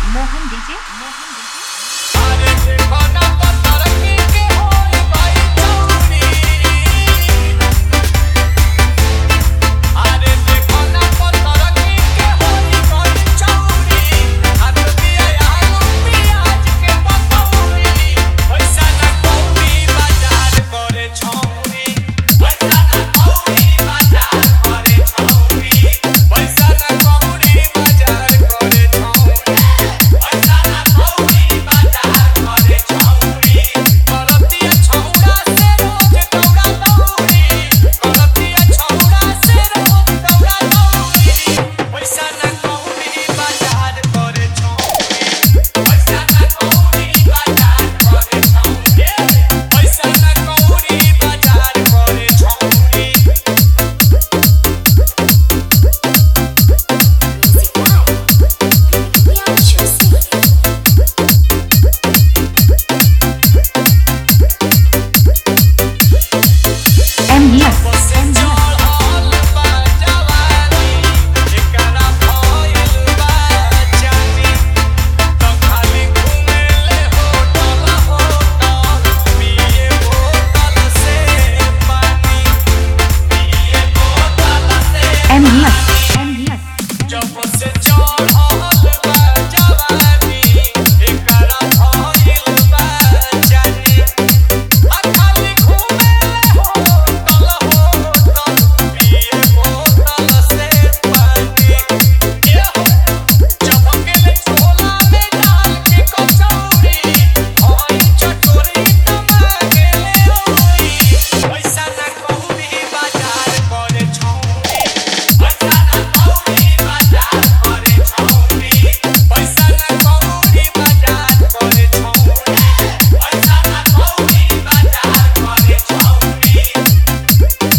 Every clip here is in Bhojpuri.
मोहन डीजे अरे देखो ना पत्थर की के होई भाई चौड़ी। अरे देखो ना पत्थर की के होई भाई चौड़ी। हाथ दिया आलू प्याज के पकौड़ी। पैसा ना कौड़ी बाजार करे छौड़ी। पैसा ना कौड़ी बाजार करे छौड़ी। पैसा ना कौड़ी बाजार करे छौड़ी। पैसा ना कौड़ी बाजार करे छौड़ी। करतिया छौड़ा से रोज दौड़ा दौड़ी। करतिया छौड़ा से रोज दौड़ा दौड़ी। पैसा ना कौड़ी बाजार करे छौड़ी। पैसा ना कौड़ी बाजार करे छौड़ी। पैसा ना कौड़ी बाजार करे छौड़ी। एमडीएस चढ़ल बा जवानी एकरा भइल बा जानी। त खाली घुमेले होटल होटल पिए बोतल से पानी। पिए बोतल से एमडीएस जब से चढ़ल बा जवानी एकरा भइल बा जानी। आ खाली घुमेले होटल होटल पिए बोतल से पानी। ये हो चपकेले छोला में डाल के कचौड़ी। हई चटोरी टमाकेले ओई। पैसा ना कौड़ी बाजार करे छौड़ी। पैसा ना कौड़ी बाजार करे छौड़ी। पैसा ना कौड़ी बाजार करे छौड़ी। पैसा ना कौड़ी बाजार करे छौड़ी।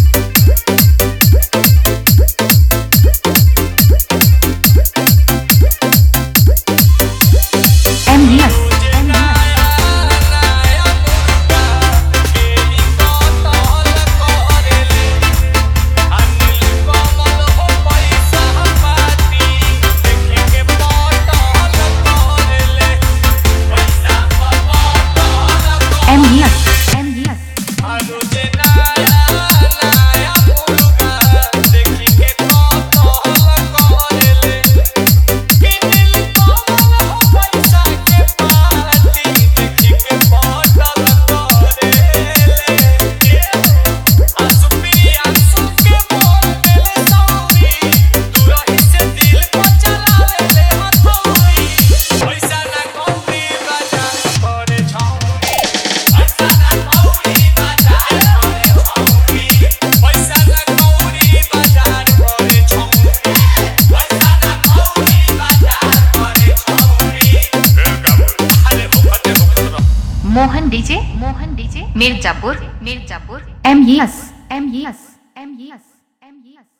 एमडीएस नया नया मुर्गा के ई कतल करेले। अनिल कमल हो पैसा पाती देखे के पटल करेले। पैसा पटल एमडीएस रोज नया नया मुर्गा देखी के कतल करेले। किनिल कमल हो पैसा के पाती देखी के पटल करेले। आंसू पिया आंसू के मोर देले सौरी। दूरही से दिल को चलावेले हथौड़ी। पैसा ना कौड़ी बाजार करे छौड़ी। पैसा ना कौड़ी बाजार करे छौड़ी। पैसा ना कौड़ी बाजार करे छौड़ी। पैसा ना कौड़ी बाजार करे छौड़ी। अरे होखत मोहन डीजे मिर्जापुर एमडीएस